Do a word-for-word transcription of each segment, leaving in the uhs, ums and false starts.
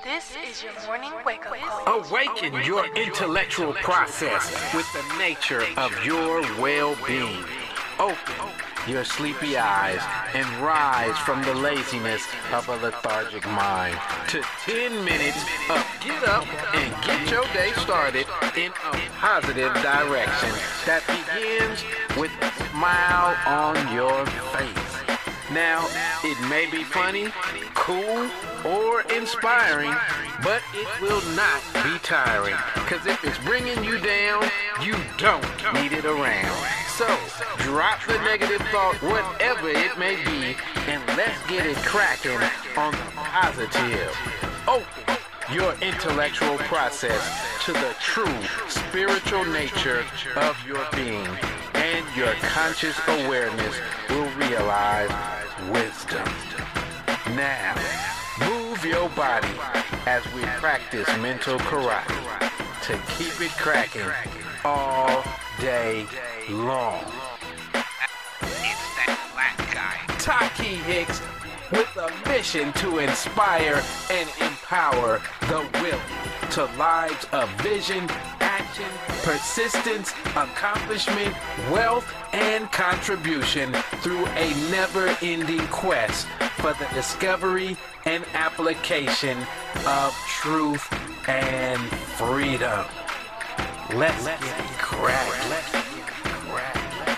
This is your morning wake-up call. Awaken your intellectual process with the nature of your well-being. Open your sleepy eyes and rise from the laziness of a lethargic mind to ten minutes of get up and get your day started in a positive direction that begins with a smile on your face. Now, it may be funny, cool, or inspiring, but it will not be tiring. Because if it's bringing you down, you don't need it around. So, drop the negative thought, whatever it may be, and let's get it cracking on the positive. Open your intellectual process to the true spiritual nature of your being, and your conscious awareness will realize wisdom. Now, move your body as we practice mental karate to keep it cracking all day long. It's that black guy. Taki Hicks with a mission to inspire and empower the willing to lives of vision, action, persistence, accomplishment, wealth, and contribution through a never-ending quest for the discovery and application of truth and freedom. Let's get it cracked. Let's get it cracked.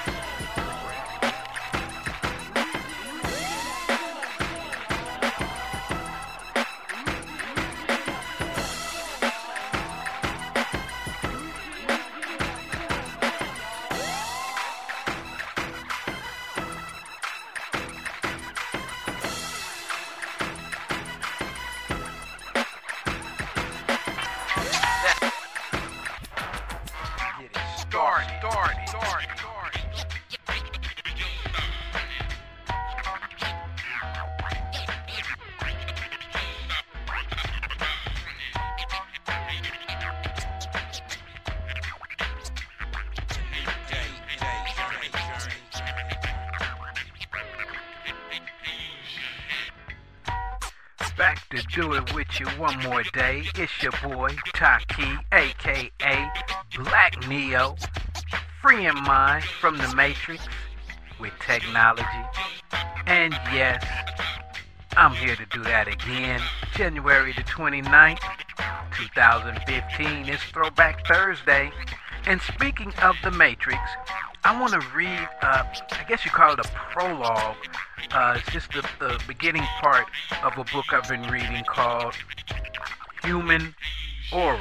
Start, start, start, start. Back to do it with you one more day. It's your boy Taki, aka Black Neo, freeing mind from the Matrix with technology. And yes, I'm here to do that again. January the twenty-ninth, twenty fifteen is Throwback Thursday. And speaking of the Matrix, I want to read, uh, I guess you call it a prologue. Uh, it's just the, the beginning part of a book I've been reading called Human Aura.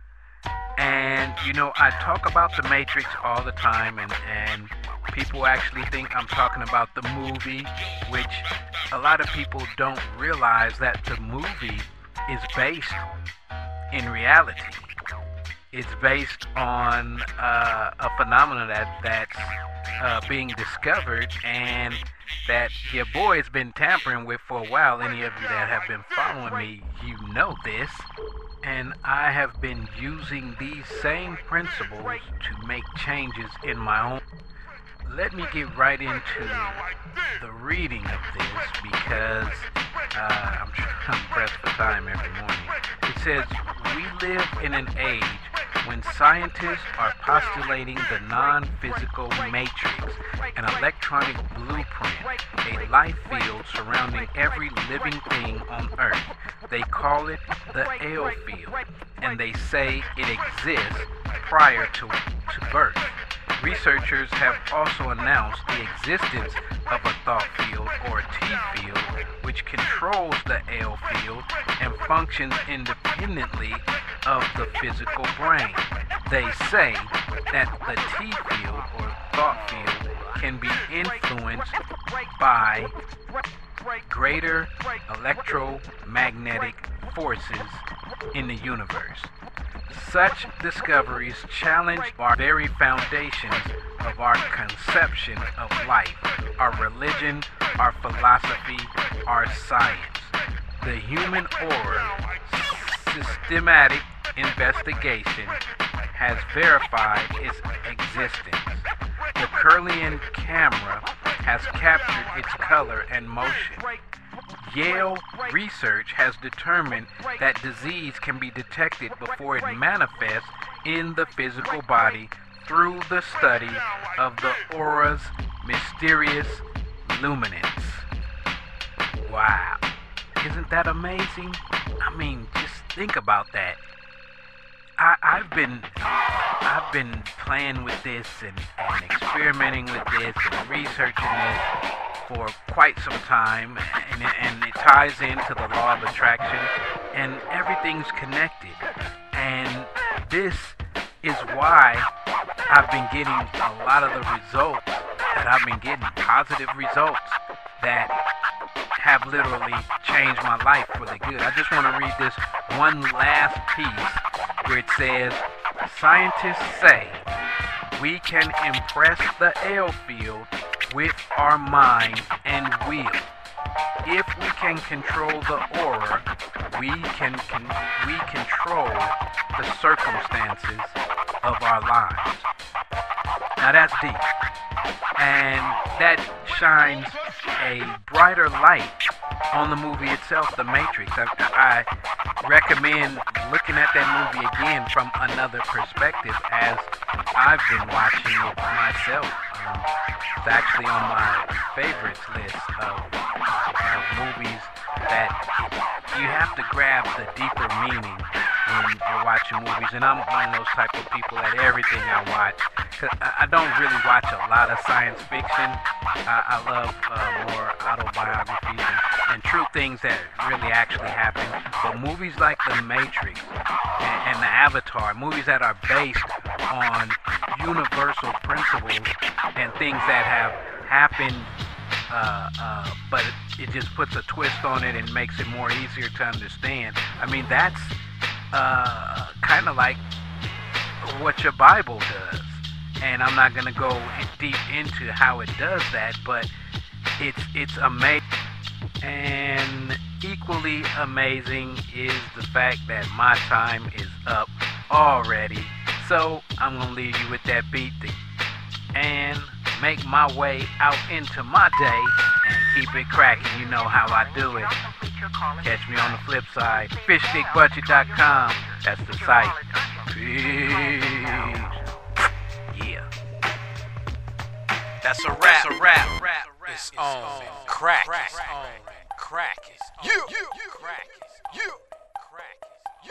And, you know, I talk about the Matrix all the time, and, and people actually think I'm talking about the movie, which a lot of people don't realize that the movie is based in reality. It's based on uh, a phenomenon that, that's uh, being discovered and that your boy has been tampering with for a while. Any of you that have been following me, you know this. And I have been using these same principles to make changes in my own. Let me get right into the reading of this because uh, I'm, I'm pressed for time every morning. It says, we live in an age when scientists are postulating the non-physical matrix, an electronic blueprint, a life field surrounding every living thing on Earth. They call it the Ale field, and they say it exists prior to, to birth. Researchers have also announced the existence of a thought field, or T field, which controls the Ale field and functions independently of the physical brain. They say that the T field, or thought field, can be influenced by greater electromagnetic forces in the universe. Such discoveries challenge our very foundations of our conception of life, our religion, our philosophy, our science. The Human Aura systematic investigation has verified its existence. The Kirlian camera has captured its color and motion. Yale research has determined that disease can be detected before it manifests in the physical body through the study of the aura's mysterious luminance. Wow. Isn't that amazing? I mean, just think about that. I, I've been I've been playing with this and, and experimenting with this and researching this for quite some time, and it, and it ties into the law of attraction, and everything's connected. And this is why I've been getting a lot of the results that I've been getting, positive results that have literally changed my life for the good. I just want to read this one last piece where it says, scientists say we can impress the L field with our mind and will. If we can control the aura, we can, can we control the circumstances of our lives. Now that's deep, and that shines a brighter light on the movie itself, The Matrix. I, I recommend looking at that movie again from another perspective, as I've been watching it myself. Um, it's actually on my favorites list of, of movies that you have to grab the deeper meaning when you're watching movies. And I'm one of those type of people that everything I watch, cause I, I don't really watch a lot of science fiction. I, I love uh, more autobiographies and, and true things that really actually happen. But movies like The Matrix and, and The Avatar, movies that are based on universal principles and things that have happened, uh, uh, but it, it just puts a twist on it and makes it more easier to understand. I mean, that's uh, kind of like what your Bible does. And I'm not going to go in deep into how it does that, but it's it's amazing. And equally amazing is the fact that my time is up already. So I'm going to leave you with that beat to, and make my way out into my day and keep it cracking. You know how I do it. Catch me on the flip side. fish stick budget dot com. That's the site. Peace. Yeah. That's a rap. That's a rap. rap. It's on. Crack. Crack. Crack. You. You. Crack. You. Crack. You.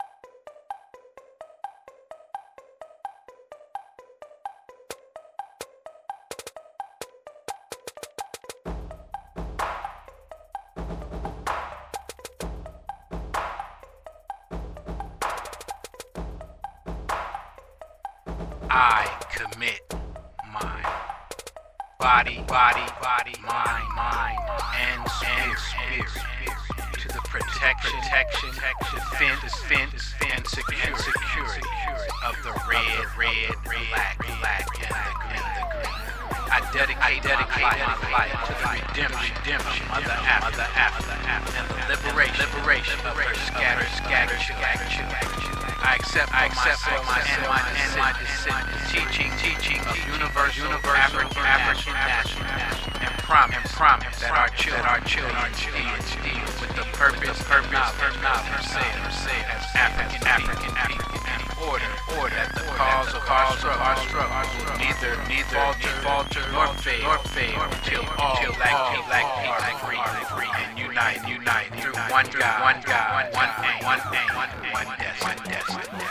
I commit my body, body, body, mind, mind, and, and spirit to the protection, protection, defense, defense, and security of the red, red, black, black, and the green. I dedicate, I dedicate my life to the redemption, redemption of the after, after, after, and the liberation, liberation of her scattered, scattered, scattered. I accept, I accept myself, myself and, and my descendants, teaching, teaching of universal, universal African, African national, and promise, and promise that our children, that our children, deal with the purpose, purpose, purpose, say, as African, African, African, and order, order that the cause of our struggle will neither, neither falter, nor fade, nor fade until all black people are free, free, and unite, unite through one God, one God, one aim, one aim, one destiny, destiny.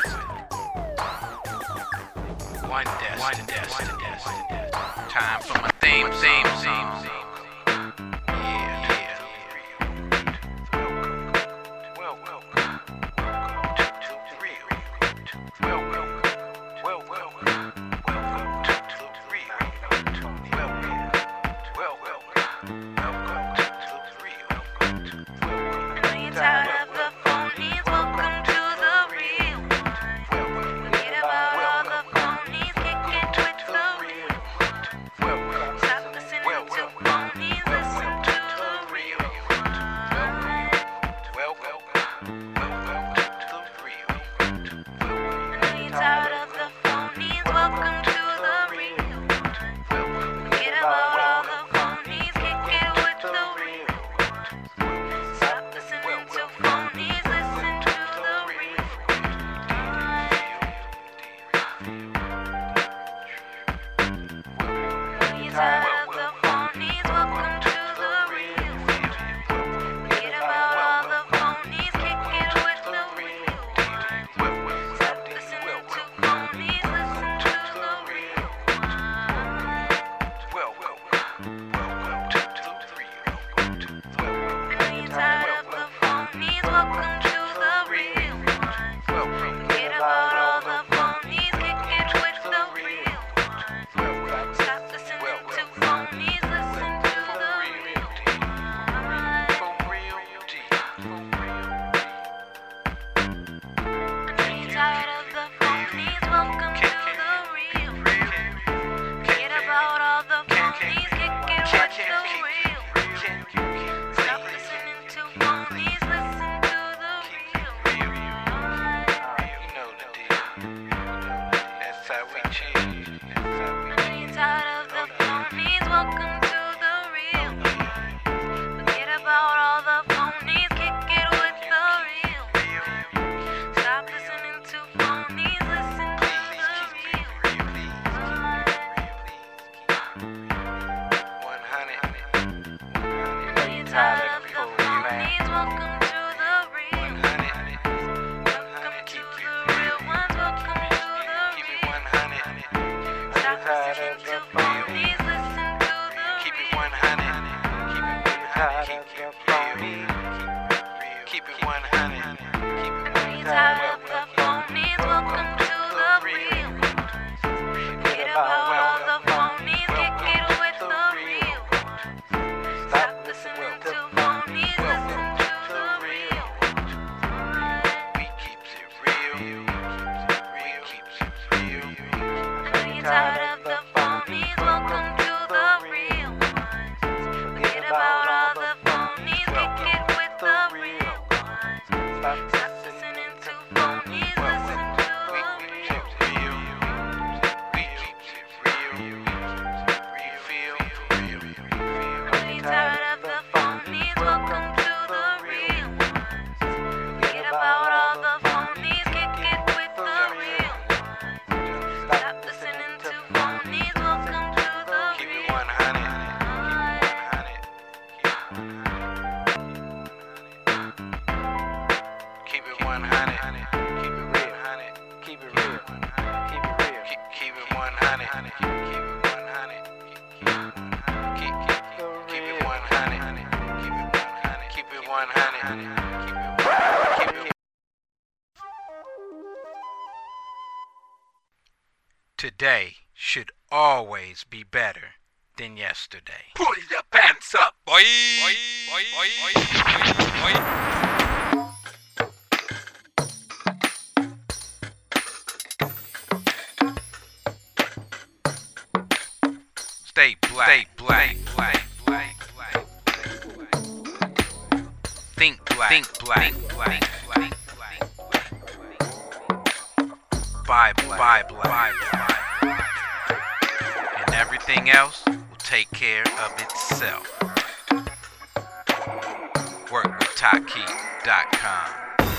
One destiny, one destiny, destiny. Time for my theme, theme, theme. Yeah, yeah. Well, welcome, welcome to the real. Well, welcome, well, welcome, welcome to the real. Well, well, welcome, welcome to the real. Well, You're tired of the phonies, welcome to the real one. Forget about all the phonies, kick it with the real one. Stop listening to phonies, listen to the real one. well, welcome, welcome to the real. I know you're tired of the phonies, welcome to the real one. Forget about all the phonies, kick it with the real one. tired of the phonies? Welcome to the real ones. Forget about all the phonies. Kick it with the real ones. Stop listening to phonies. Listen to the real ones. We keeps it real. We keeps it real. I know you're tired of the phonies. Welcome to the real ones. Forget about all the phonies. Kick it with the real ones. Stop listening to phonies. Listen to the real ones. We keeps it real. We feel real. I know you're tired of the phonies. Welcome to the real ones. Forget about all the phonies. Kick it with the real ones. Stop listening to phonies. Welcome to the Keep it real one hundred. Keep it one hundred. Keep it real. Keep it real. Keep it real. Keep keep it one hundred. Keep it one hundred. Keep keep keep it one hundred. Keep it one hundred. Keep it one hundred. Keep it keep it. Today should always be better than yesterday. Pull your pants up, boy. Boy, boy, boy, boy, boy. Stay black, stay black, black, black, black. Think black, think black, black, black, black. Buy black, buy black, buy black. And everything else will take care of itself. Work with Taki dot com.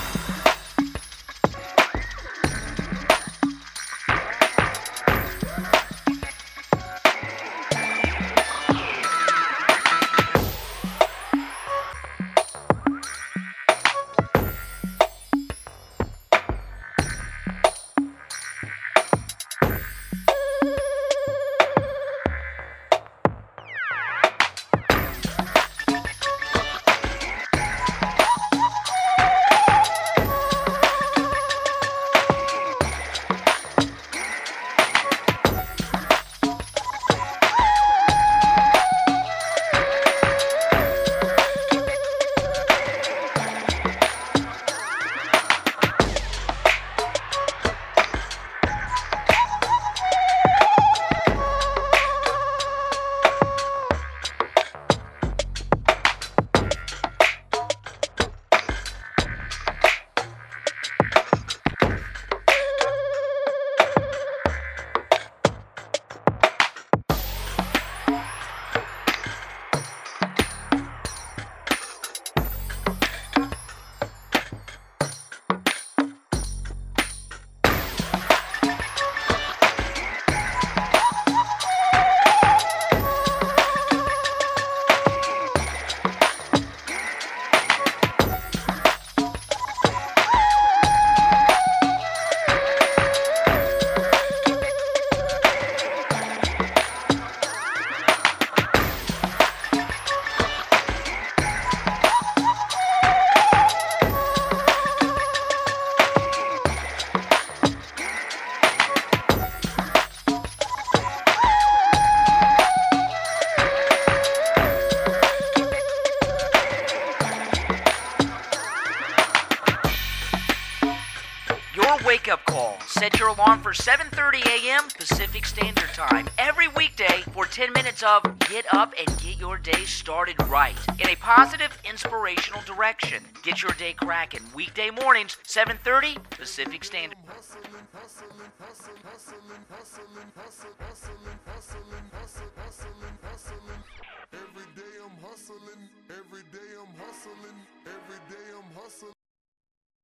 Wake-up call. Set your alarm for seven thirty a.m. Pacific Standard Time every weekday for ten minutes of get up and get your day started right in a positive, inspirational direction. Get your day cracking weekday mornings, seven thirty Pacific Standard. Every day I'm hustling, every day I'm hustling, every day I'm hustling.